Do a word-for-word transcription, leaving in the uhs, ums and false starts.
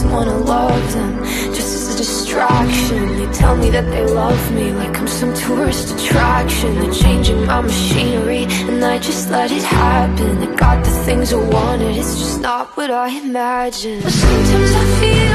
wanna love them, just as a distraction. They tell me that they love me like I'm some tourist attraction. They're changing my machinery and I just let it happen. I got the things I wanted, it's just not what I imagined. But sometimes I feel